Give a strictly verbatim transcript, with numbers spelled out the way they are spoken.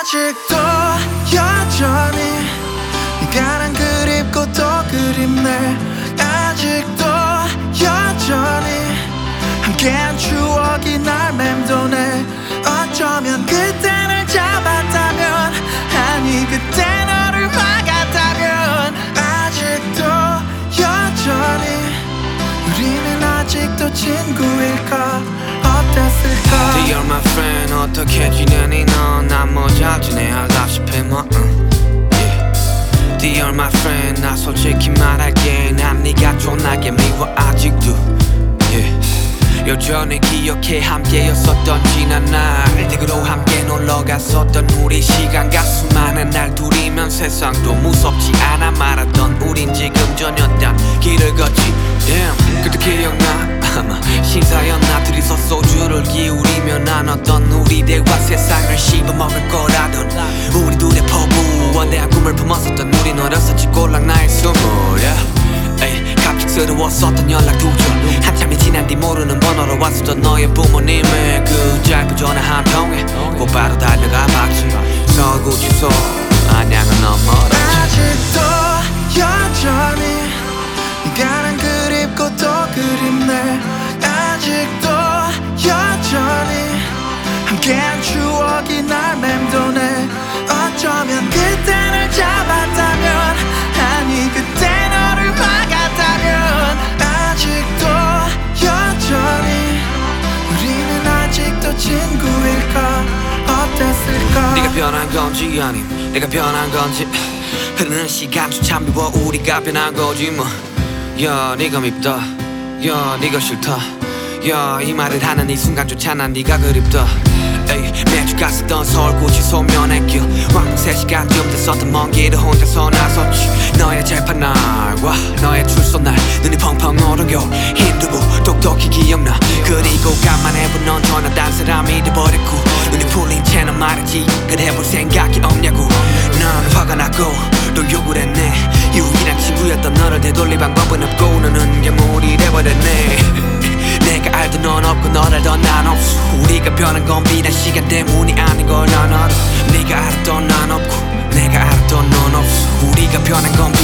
아직도 여전히 네가 난 그립고 또 그립네. 아직도 여전히 함께한 추억이 날 맴도네. 어쩌면 그때 널 잡았다면, 아니 그때 너를 막았다면, 아직도 여전히 우리는 아직도 친구일까? 어땠을까? Dear my friend, 어떻게 지내니 넌? 난 뭐 잘 지내 알다시피 뭐 응. yeah. Dear my friend, 나 솔직히 말할게 난 네가 존나게 미워 아직도 yeah. 여전히 기억해 함께였었던 지난 날들으로 함께 놀러갔었던 우리 시간과 수많은 날 둘이면 세상도 무섭지 않아 말았던 우린 지금 전혀 딴 길을 걷지. Damn, 그때 기억나? 아마 신사였나. 둘이서 소주를 기울이며 나눴던 우리 대화 세상을 씹어먹을 거라던 우리 둘의 포부 원대한 꿈을 품었었던 우린 어렸었지 꼴랑 나의 스물. 에이, 갑작스러웠었던 연락 두절 한참이 지난 뒤 모르는 번호로 왔었던 너의 부모님의 그 짧은 전화 한 통에 곧바로 달려가 봤지. 서구 주소 안양은 너무 멀었지. 아직도 여전히 네가 난 그립고 또 그립네. 아직도 여전히 함께한 추억이 날 맴도네. 어쩌면 그때 널 잡았다면, 아니 그때 너를 막았다면, 아직도 여전히 우리는 아직도 친구일까? 어땠을까? 네가 변한 건지 아님 내가 변한 건지 흐르는 시간조차 미워 우리가 변한 거지 뭐. 야 네가 밉다, 야 네가 싫다, 야 이 말을 하는 이 순간조차 난 네가 그립다. 에이, 매주 갔었던 서울고지 소면의 길 왕복 세 시간쯤 됐었던 먼 길을 혼자서 나섰지. 너의 재판 날과 너의 출소 날 눈이 펑펑 오른 겨울 힘들고 똑똑히 기억나. 그리고 간만에 본 넌 전혀 딴 사람이 돼버렸고 눈이 풀린 채는 말했지 그래 볼 생각이 없냐고. 난 화가 났고 또 욕을 했네. 유일한 친구였던 너를 되돌릴 방법은 없고 너는 괴물이 돼버렸네. 내가 알던 넌 없고 널 알던 난 없어. 우리가 변한 건 비단 시간 때문이 아닌 걸 난 알아. 네가 알았던 난 없고 내가 알았던 넌 없어. 우리가 변한 건